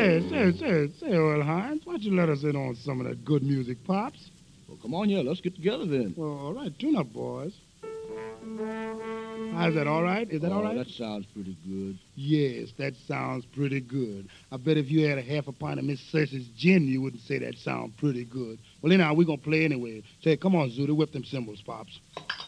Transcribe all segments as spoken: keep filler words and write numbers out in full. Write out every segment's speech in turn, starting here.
Say, say, say, say, Earl Hines, why don't you let us in on some of that good music, Pops? Well, come on, yeah, let's get together then. Well, all right, tune up, boys. Is that all right? Is that oh, all right? That sounds pretty good. Yes, that sounds pretty good. I bet if you had a half a pint of Miss Cersei's gin, you wouldn't say that sound pretty good. Well, anyhow, we're going to play anyway. Say, come on, Zooty, whip them cymbals, Pops.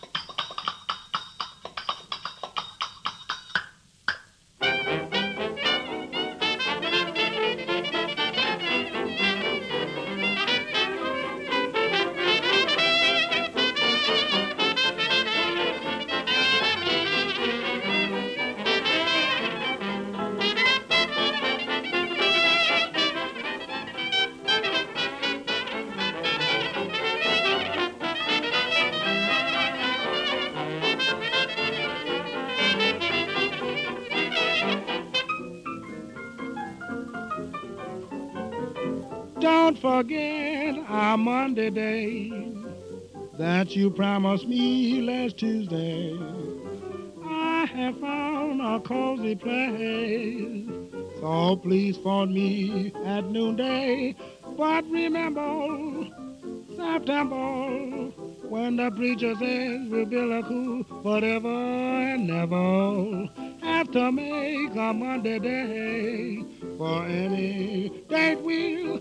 Don't forget our Monday day that you promised me last Tuesday. I have found a cozy place, so please phone me at noonday. But remember, September, when the preacher says we'll build a cool forever and never have to make a Monday day for any date we'll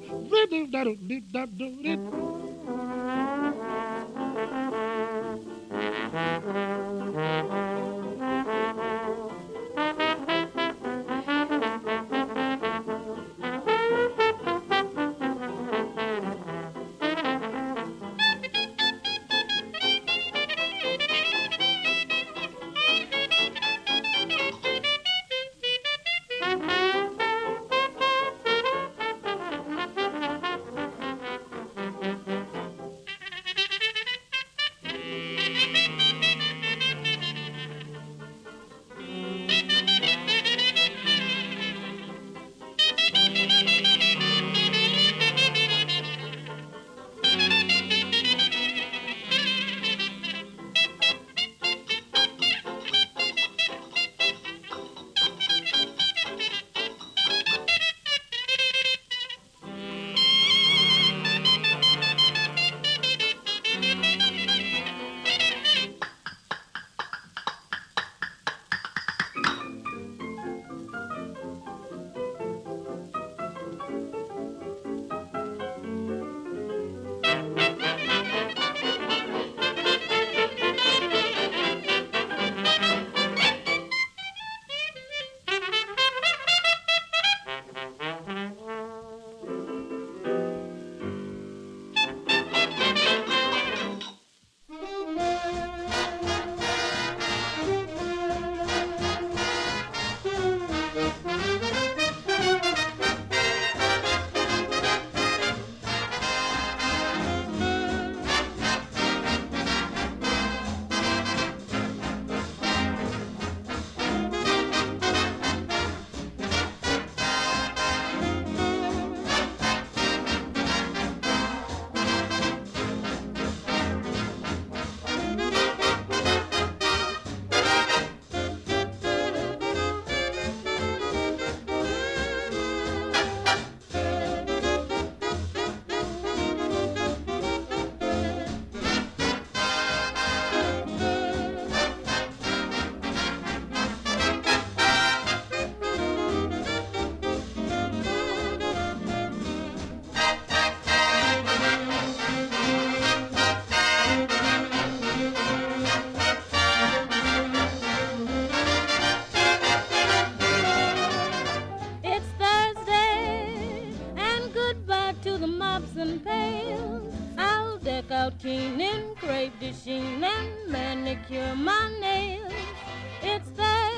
cleaning, crepe dishing, and manicure my nails. It's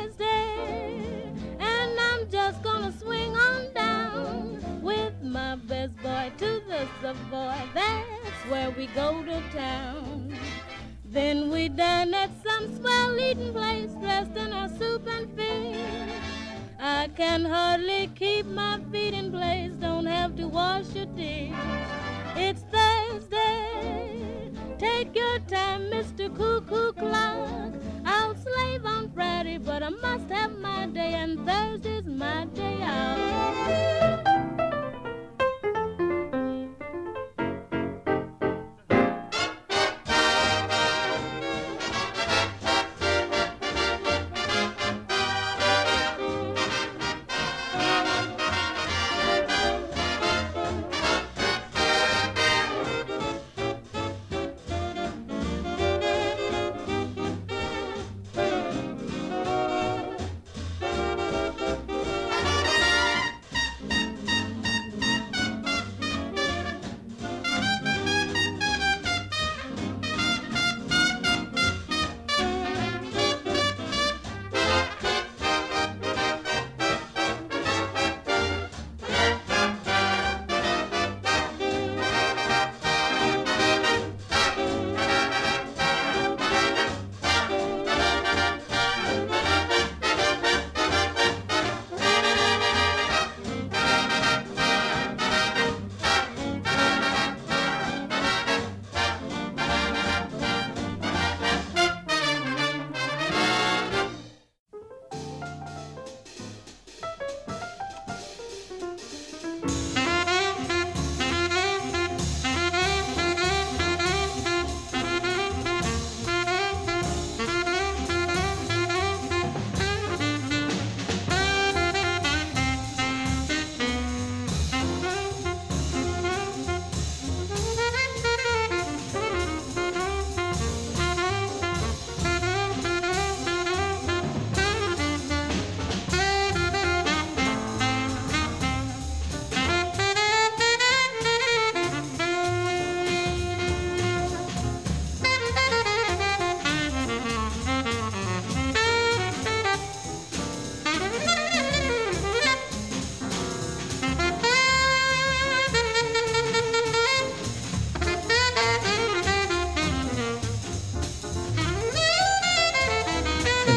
Thursday, and I'm just gonna swing on down with my best boy to the Savoy. That's where we go to town. Then we dine at some swell eating place, dressed in our soup and fish. I can hardly keep my feet in place, don't have to wash a dish. It's Thursday, take your time, Mister Cuckoo Clock. I'll slave on Friday, but I must have my day, and Thursday's my day out.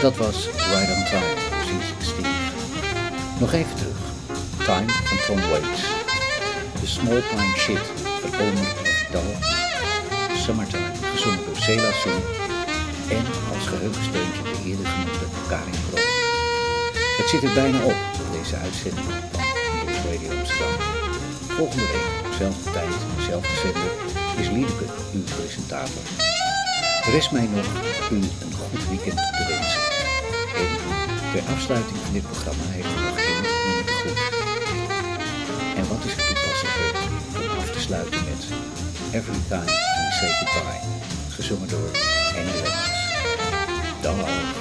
dat was Right on Time, Zizi Steve. Nog even terug. Time van Tom Waits. The Small Pine Shit van Omer en Vidal. Summertime, gezongen door Céla Song. En als geheugensteuntje de eerder genoemde Karin Kroon. Het zit er bijna op, deze uitzending van Nieuws Radio Amsterdam. Volgende week, dezelfde tijd, dezelfde zender, is Liedeke uw presentator. Rest mij nog u een goed weekend te wensen. En ter afsluiting van dit programma heeft u nog één nummer te goed. En wat is er toepasselijker om af te sluiten met Every Time We Say Goodbye, gezongen door Annie Lennox. Dag.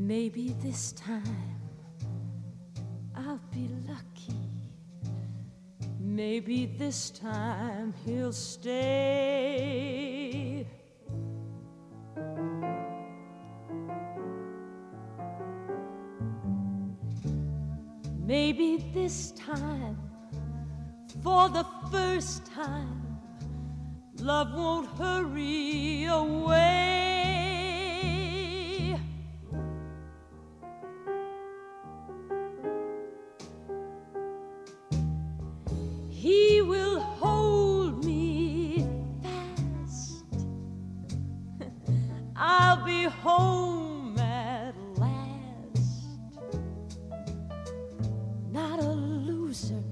Maybe this time I'll be lucky. Maybe this time he'll stay. Maybe this time, for the first time, love won't hurry away. He will hold me fast. I'll be home at last. Not a loser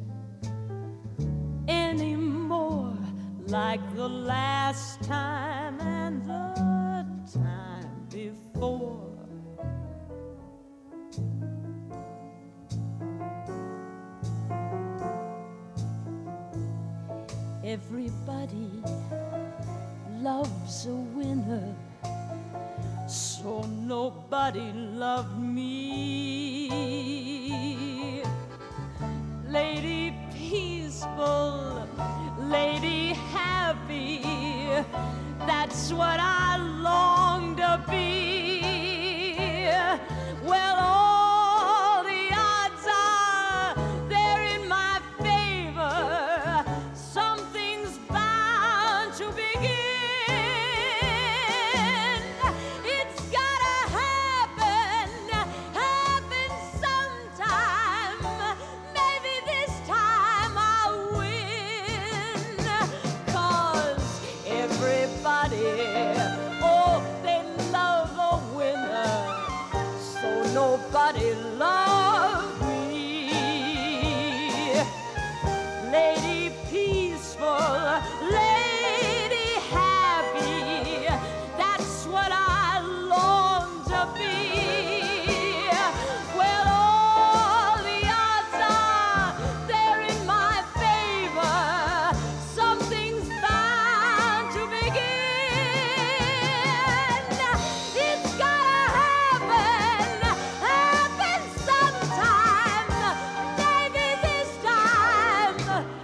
anymore, like the last time and the time before. Everybody loves a winner, so nobody loved me. Lady peaceful, lady happy, that's what I long to be. Well, all the odds are they're in my favor. Something's bound to begin. It's gotta happen, happen sometime. Maybe this time I'll win. 'Cause everybody, oh, they love a winner, so nobody loved me. Lady peaceful, lady happy, that's what I long to be. Well, all the odds are they're in my favor. Something's bound to begin. It's gotta happen, happen sometime. Maybe this time,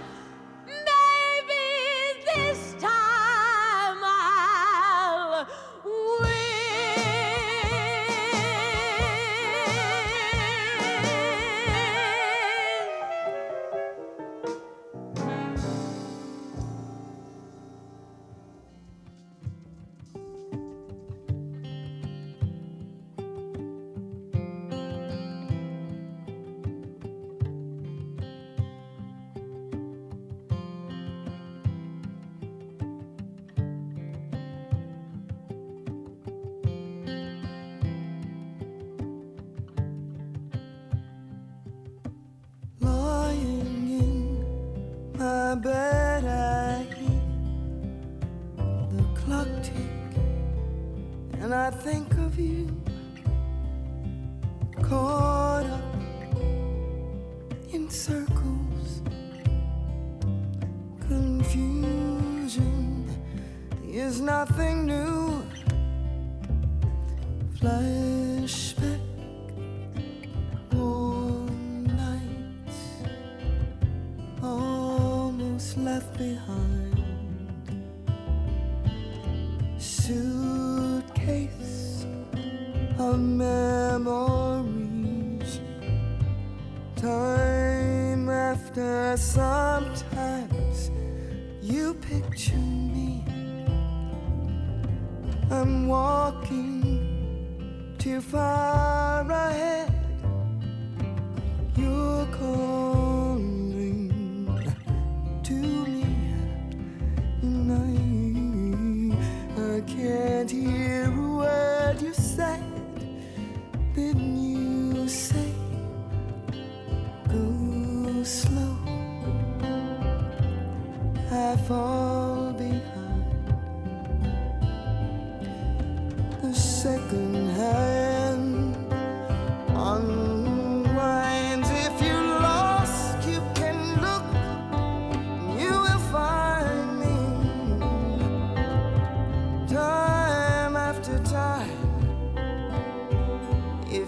maybe this time I'll Lying in my bed, I hear the clock tick, and I think of you, caught up in circles. Confusion is nothing new. Flashback, warm nights, almost left behind. Suitcase of memories. Time after, sometimes you picture me. I'm walking too far ahead. You're calling to me, and I, I can't hear a word you said. Didn't you say, go slow? I fall behind. The second hand unwinds. If you're lost, you can look, you will find me. Time after time, if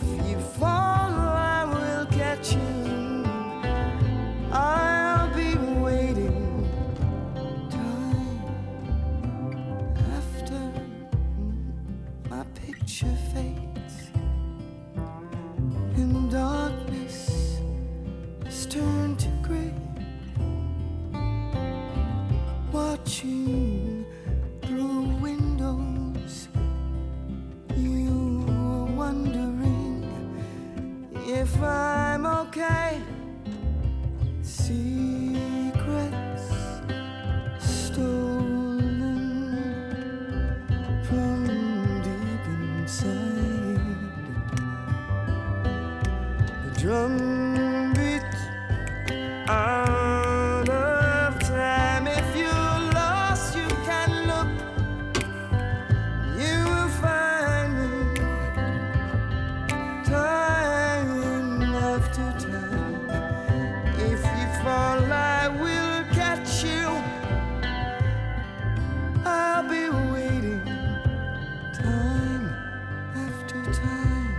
secrets stolen from deep inside. The drum beats out of time. If you're lost, you can look. You will find me time after time. If you fall, I will catch you. I'll be waiting time after time.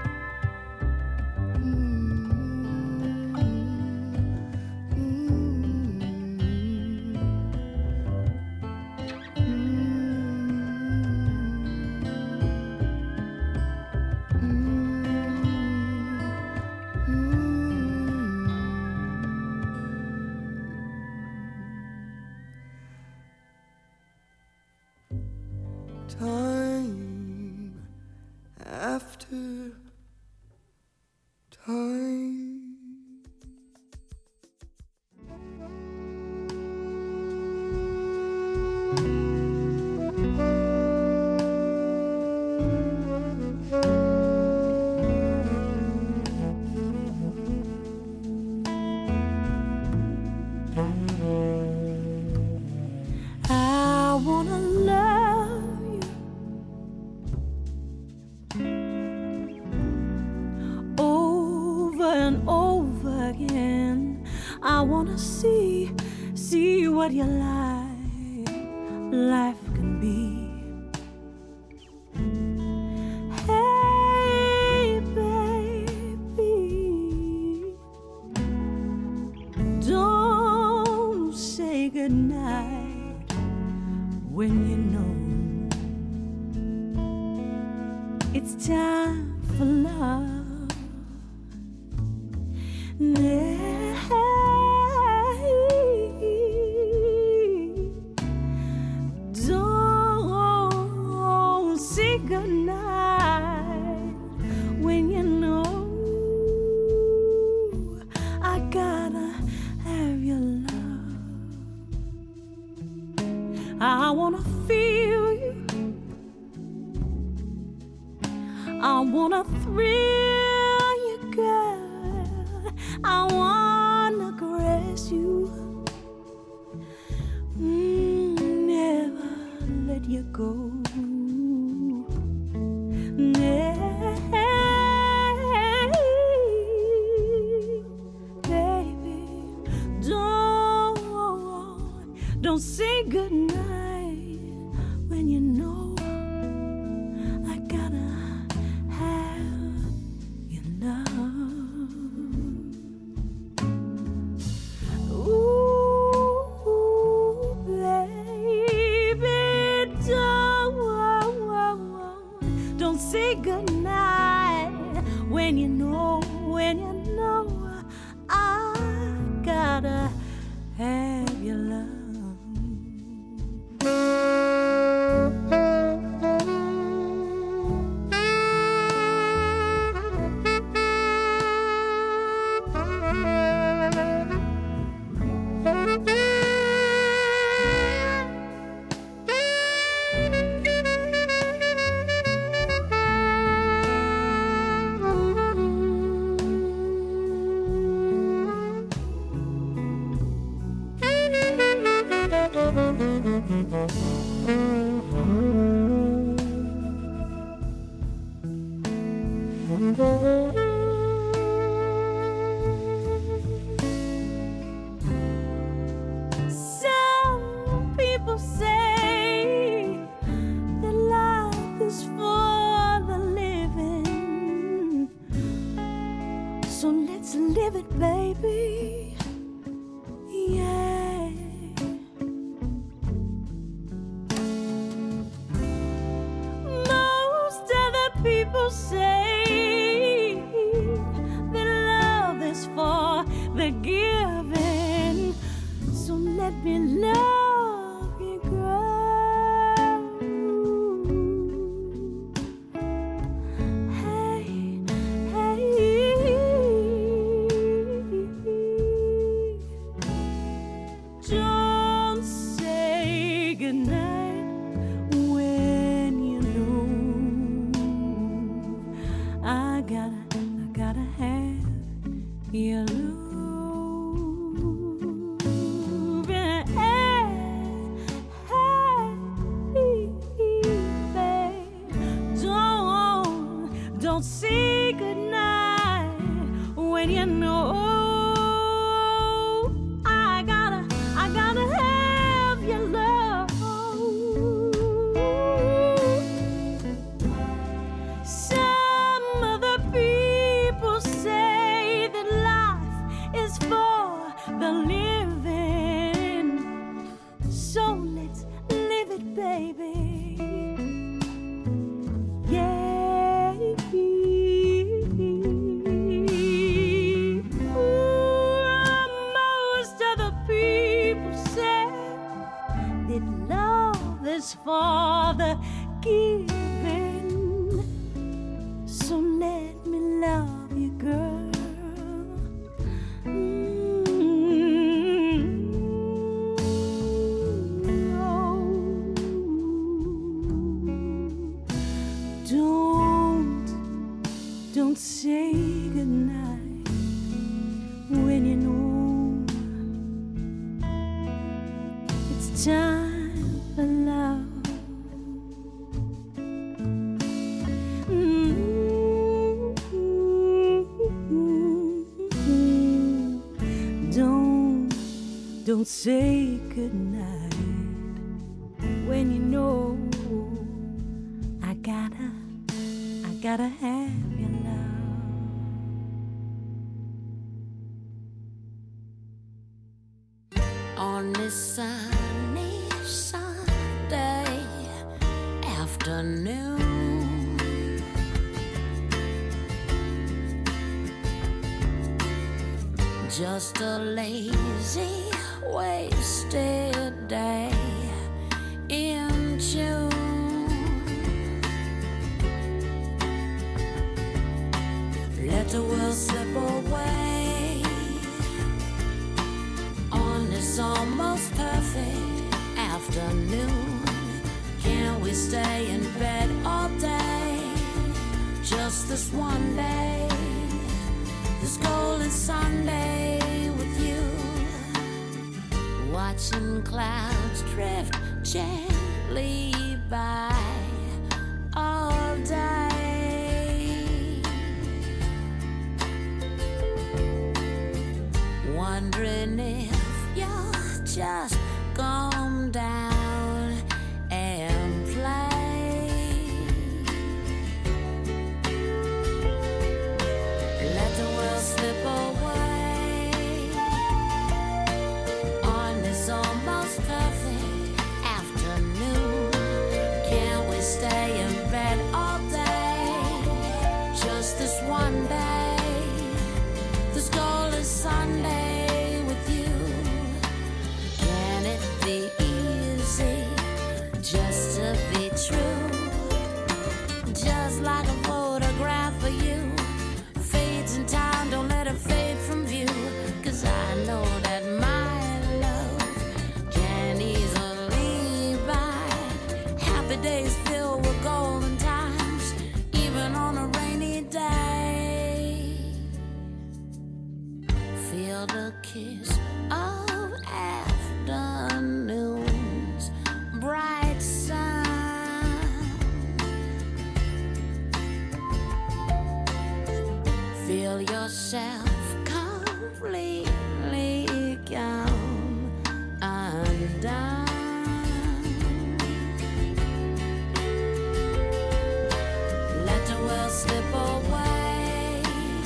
Time after time. I wanna love you over and over again. I wanna see, see what your life, life can be. Hey, baby, don't say goodnight when you know it's time for love. Don't say goodnight when you know I gotta have your love. I wanna feel you. I wanna thrill you, girl. I wanna caress you. Mm, never let you go. Baby, don't, don't say goodnight when you know I gotta have your love. Ooh, baby, don't, don't say goodnight when you know, when you know I gotta have your love. Some people say that life is for the living, so let's live it, baby. Yeah. Most other people say that love is for the giving, so let me love you, girl. Hey, hey. you lose. Don't say goodnight when you know I gotta, I gotta have your love. Some other people say that life is for the living, so let's live it, baby. For the giving, so let me love you, girl. Mm-hmm. Oh. Don't, don't say goodnight when you know it's time for love. Don't say goodnight when you know I gotta, I gotta have your love. On this sunny Sunday afternoon, just a lazy wasted day in June. Let the world slip away on this almost perfect afternoon. Can we stay in bed all day? Just this one day, this golden Sunday with you. Watching clouds drift gently by all day, wondering if you'll just calm down and play. Let the world slip away almost perfect afternoon. Can we stay in bed all day? Just this one day, this golden Sunday with you. Can it be easy just to be true? Just like a photograph of you fades in time, don't let it fade from view. 'Cause I know that my days filled with golden times, even on a rainy day. Feel the kiss of afternoon's bright sun. Feel yourself completely come undone. Slip away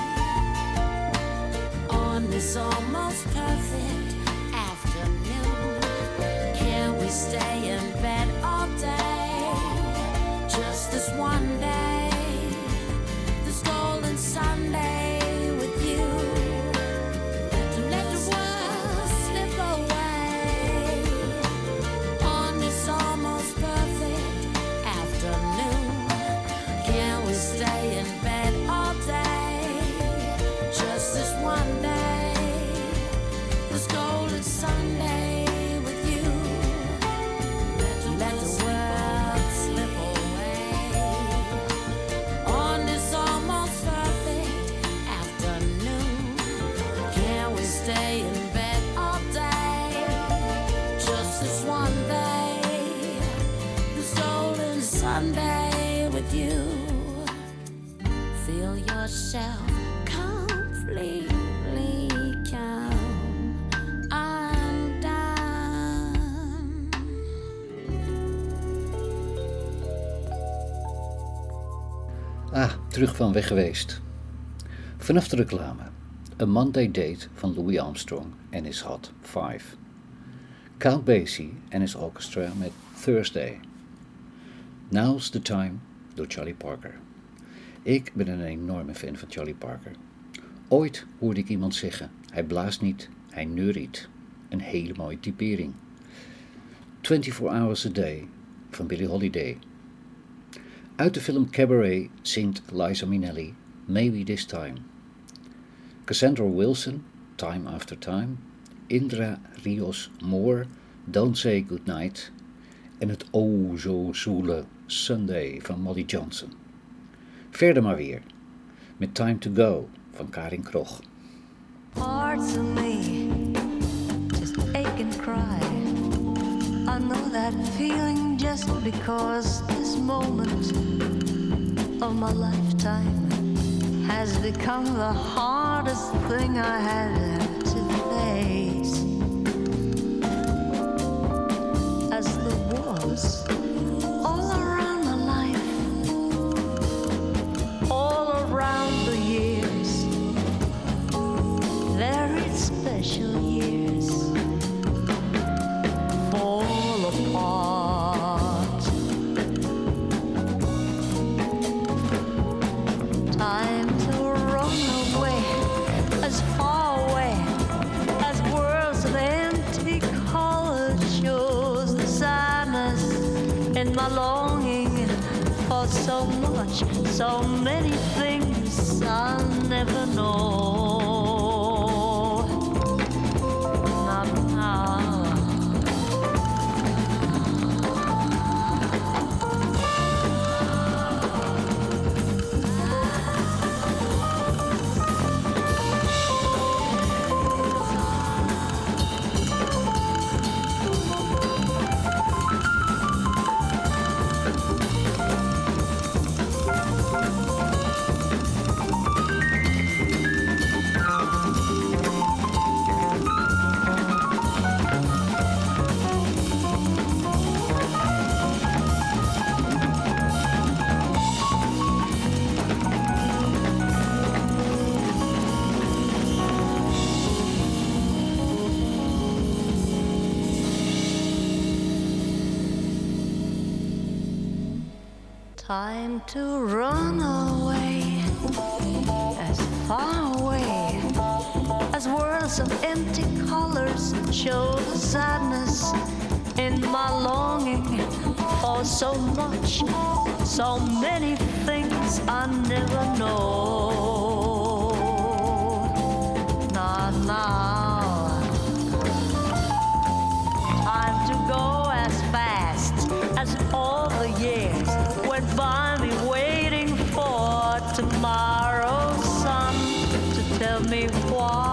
on this almost perfect afternoon. Can we stay in bed all day? Just this one day, this golden Sunday with you. Let the world slip away on this almost perfect afternoon. Can we stay in bed all day? Just this one day, this golden Sunday with you. Let the world slip away. Sunday with you. Feel yourself completely calm and down. Ah, terug van weg geweest. Vanaf de reclame. A Monday Date van Louis Armstrong en his Hot Five. Count Basie en his orchestra met Thursday. Now's the Time door Charlie Parker. Ik ben een enorme fan van Charlie Parker. Ooit hoorde ik iemand zeggen, hij blaast niet, hij neuriet. Een hele mooie typering. twenty-four hours a day van Billie Holiday. Uit de film Cabaret zingt Liza Minnelli Maybe This Time. Cassandra Wilson, Time After Time. Indra Rios Moore, Don't Say Goodnight. En het o zo zoele Sunday van Molly Johnson. Verder maar weer met Time to Go van Karin Krog. Parts of me just ache and cry. I know that feeling just because this moment of my lifetime has become the hardest thing I had to face. As the wars all around my life, all around the years, very special years, fall apart. Time to run away, as far away as worlds of empty color shows the sadness in my longing for so much, so many things I'll never know. Not now. Time to run away, as far away as worlds of empty colors show the sadness in my longing for so much, so many things I never know. Not now. Time to go as fast as all the years went by me, waiting for tomorrow's sun to tell me why.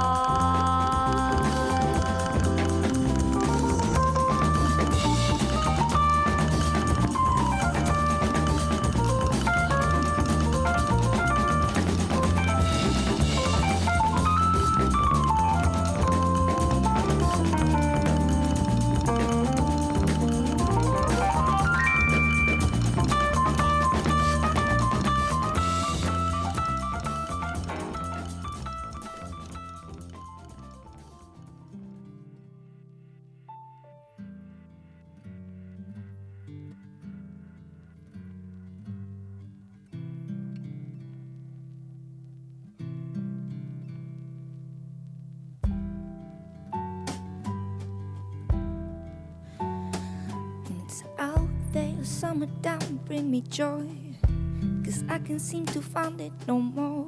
Summer down, bring me joy, 'cause I can't seem to find it no more.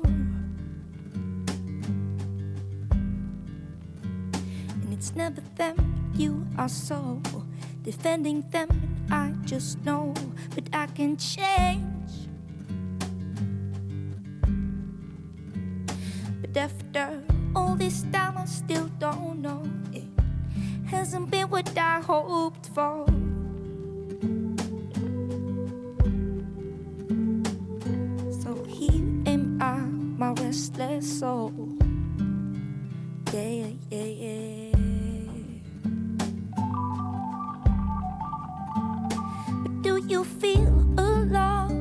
And it's never them, you are so defending them, and I just know, but I can change. But after all this time I still don't know, it hasn't been what I hoped for. restless soul. Yeah, yeah, yeah. But do you feel alone?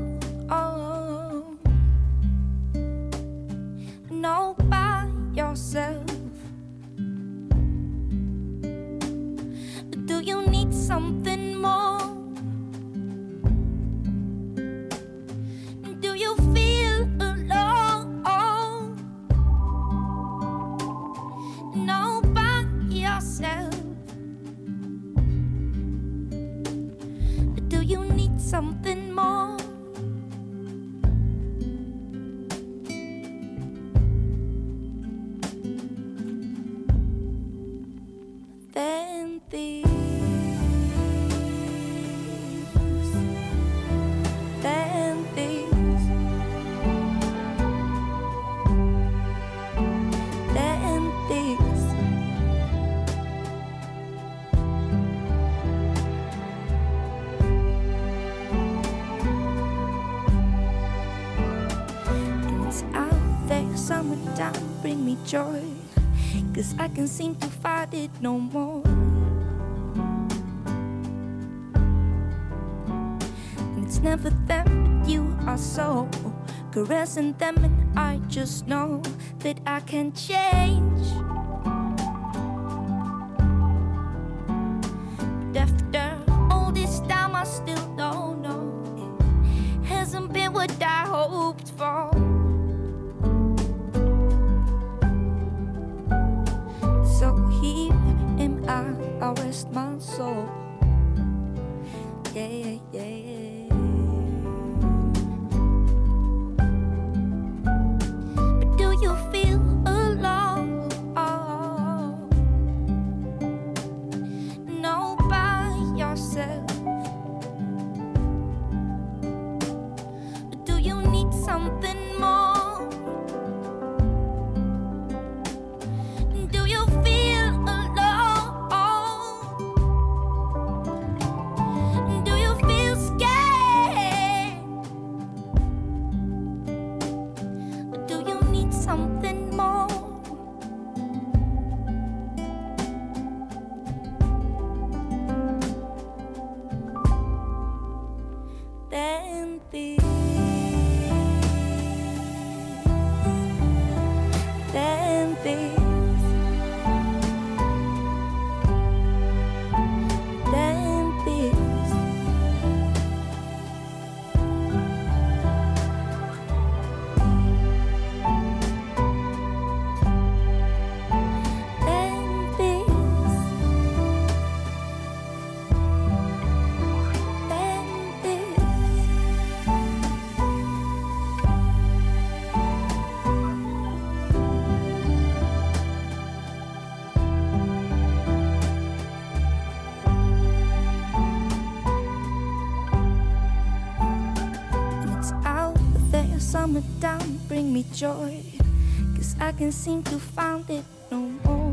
No, by yourself. Do you need something more? Do you feel alone? No, by yourself. Do you need something more? Than these, than these, than these. And it's out there, summertime, bring me joy. 'Cause I can't seem to fight it no more. And it's never them, but you are so caressing them, and I just know that I can change. But after all this time, I still don't know. It hasn't been what I hoped for. So here am I, I rest my soul. Yeah, yeah, yeah. But do you feel alone? No, by yourself. Do you need something more? Do you feel alone? Do you feel scared? Do you need something more? Than this, than this. Summertime, bring me joy, 'cause I can't seem to find it no more.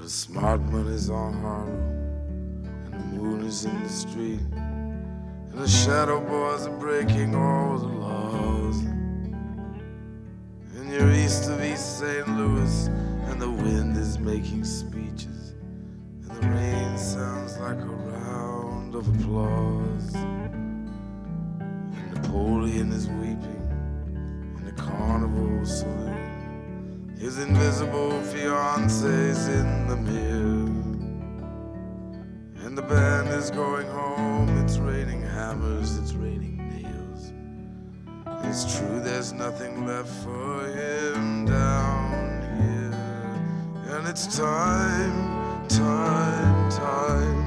the smart money's on Harlem, and the moon is in the street, and the shadow boys are breaking all the laws. And you're east of East Saint Louis, and the wind is making speeches, and the rain sounds like a round of applause. And Napoleon is weeping in the carnival saloon. His invisible fiance's in the mirror, and the band is going home. It's raining hammers, it's raining nails. It's true there's nothing left for him down here. And it's time, time, time.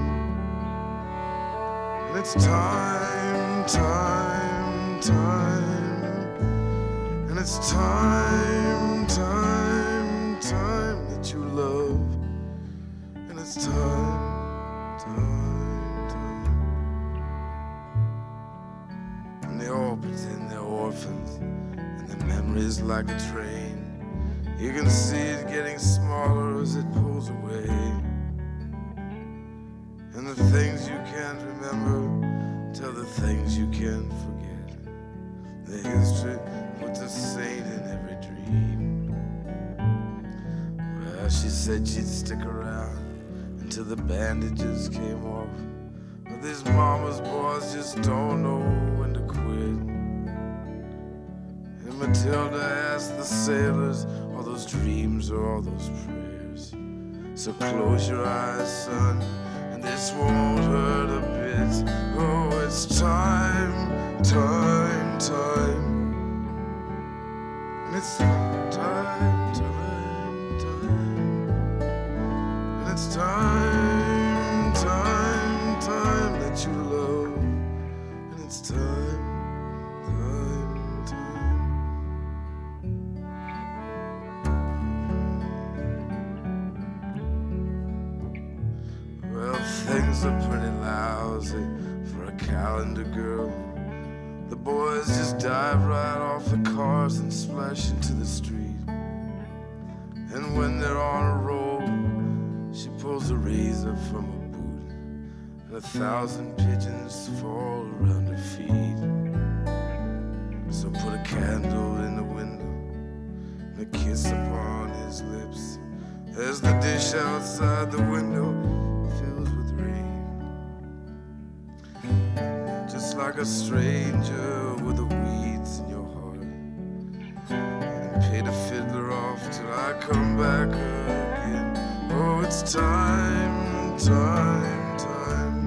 And it's time, time, time. And it's time, time, time that you love. And it's time, time, time. And they all pretend they're orphans, and their memories like a train. You can see it getting smaller as it pulls away. And the things you can't remember tell the things you can't forget. The history puts a saint in every dream. Well, she said she'd stick around until the bandages came off. But these mama's boys just don't know when to quit. And Matilda asked the sailors, all those dreams or all those prayers. So close your eyes, son, and this won't hurt a bit. Oh, it's time, time, time. And it's time, time, time. And it's time, time, time that you love. And it's time, time, time. Well, things are pretty lousy for a calendar girl. The boys just dive right off the cars and splash into the street. And when they're on a roll, she pulls a razor from a boot, and a thousand pigeons fall around her feet. So put a candle in the window and a kiss upon his lips, as the dish outside the window fills with rain. Just like a stranger with the weeds in your heart, and pay the fiddler off till I come back again. Oh, it's time, time, time.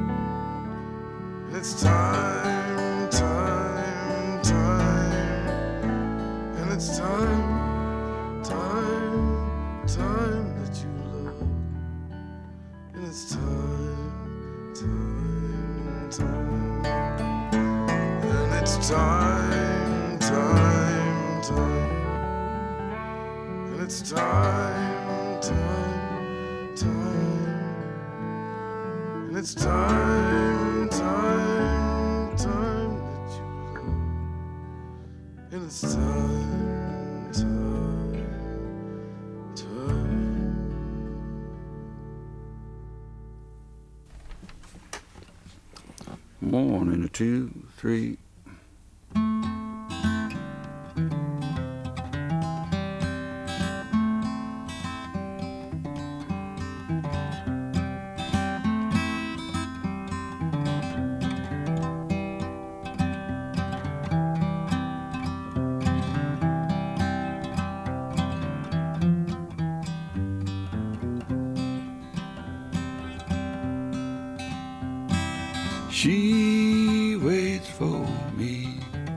It's time, time, time. And it's time, time, time that you love. And it's time, time, time. And it's time, time, time. And it's time, time, time. And it's time, time, time that you love. And it's time, time, time. One and a two, three. She waits for me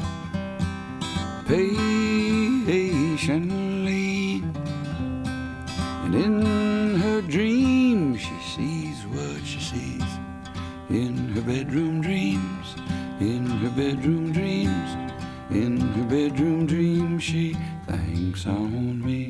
patiently, and in her dreams she sees what she sees. In her bedroom dreams, in her bedroom dreams, in her bedroom dreams she thinks on me.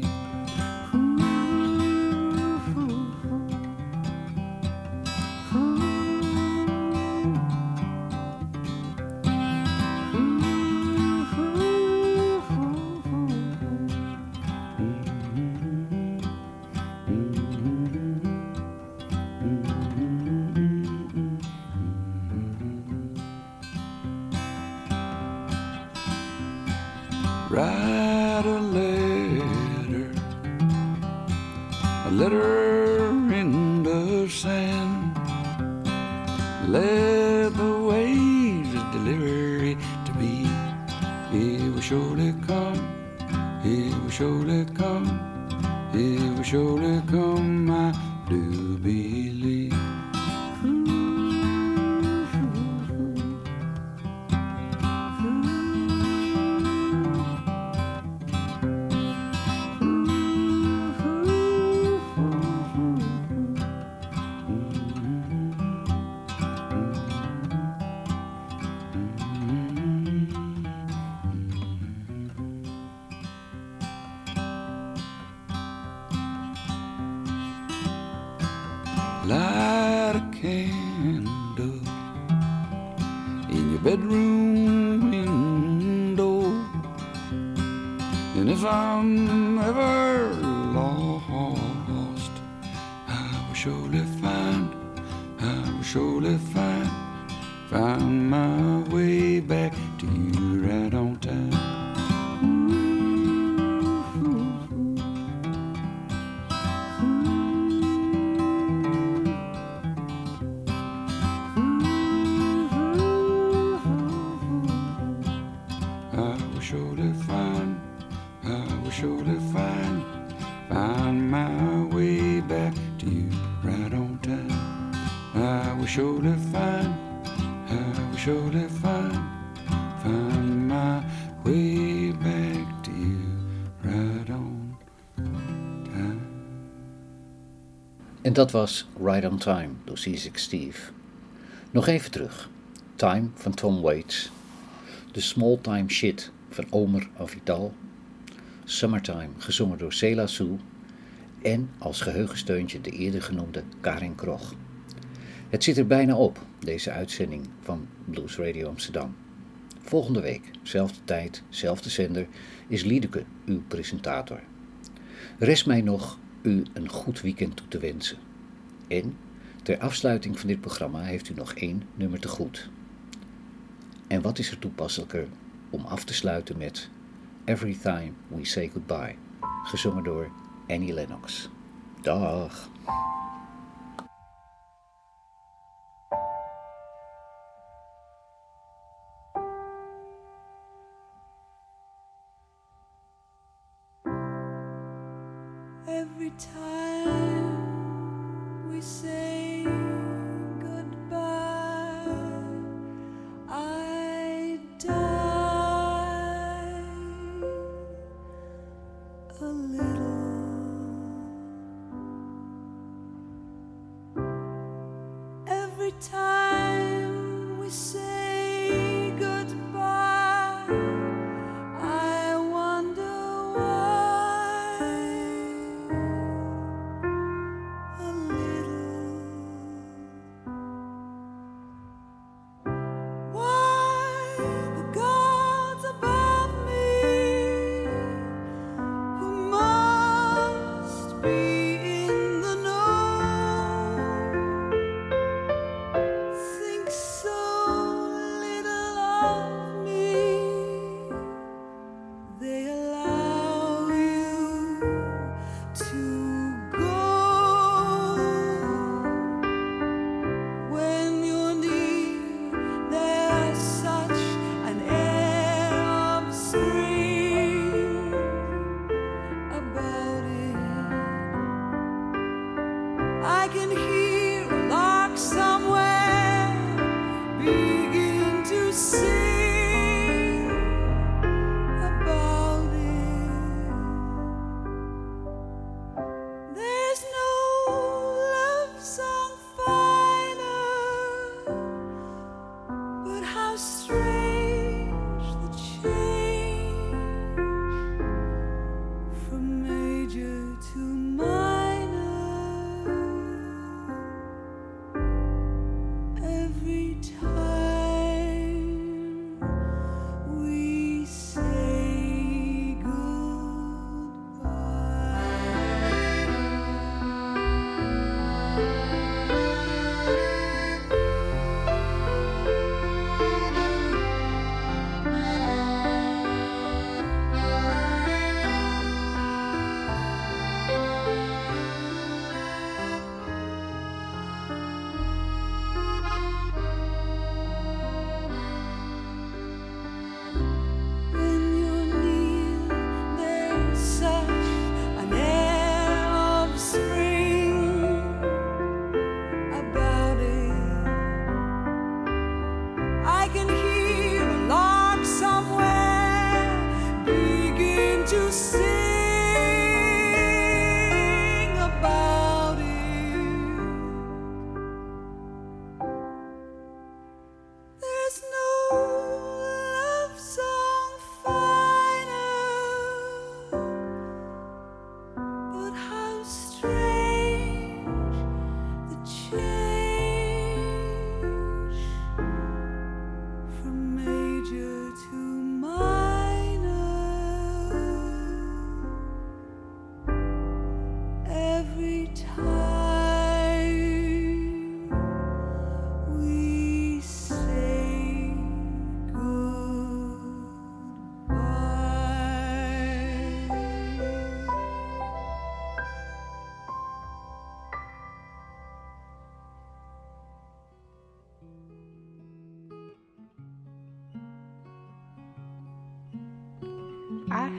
write a letter, a letter in the sand. Let the waves deliver it to me. It will surely come, it will surely come, it will surely come, I do believe. Light a candle in your bedroom window, and if I'm ever lost, I will surely find, I will surely find, find my way back to you right on time. Surely find, I will surely find, find my way back to you right on time. I will surely find, I will surely find, find my way back to you right on time. En dat was Right on Time door Seasick Steve. Nog even terug. Time van Tom Waits. The Small Time Shit van Omer Avidal, Summertime gezongen door Sela Sue en als geheugensteuntje de eerder genoemde Karin Krog. Het zit er bijna op, deze uitzending van Blues Radio Amsterdam. Volgende week, zelfde tijd, zelfde zender, is Liedeke uw presentator. Rest mij nog u een goed weekend toe te wensen. En ter afsluiting van dit programma heeft u nog één nummer te goed. En wat is er toepasselijker om af te sluiten met Every Time We Say Goodbye, gezongen door Annie Lennox. Dag! Every time we say goodbye, I die a little. Every time we say goodbye, I wonder why. A little. Why the gods above me, who must be in the know, think so little of me. They allow you to go. When you're near, there's such an air of spring about it. I can hear a lark somewhere begin to sing about it. There's no love song finer, but how strange the change from major to minor. Every time we say goodbye.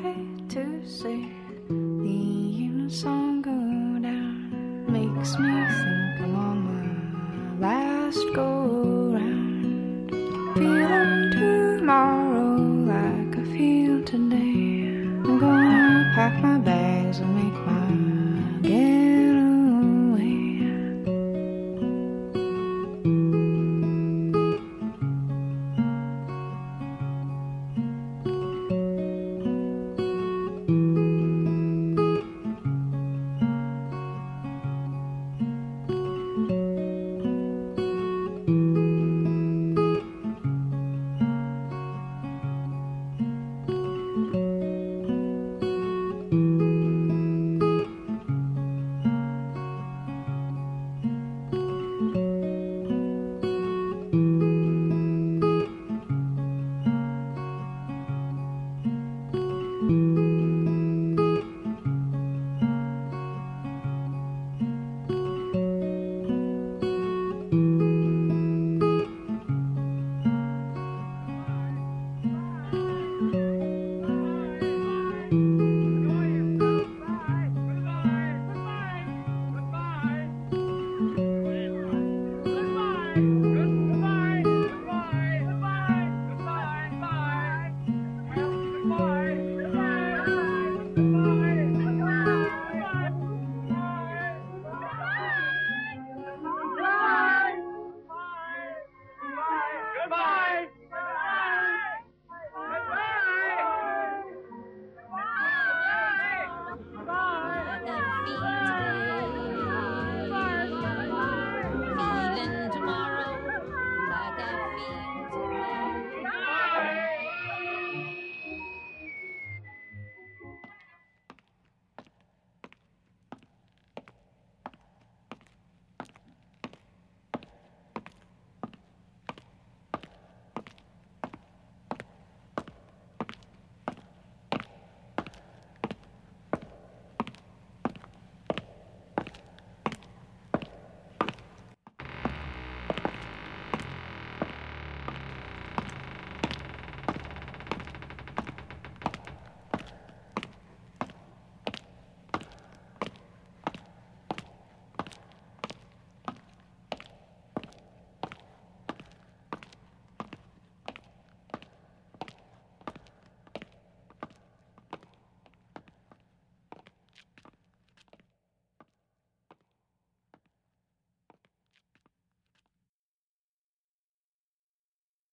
hate to say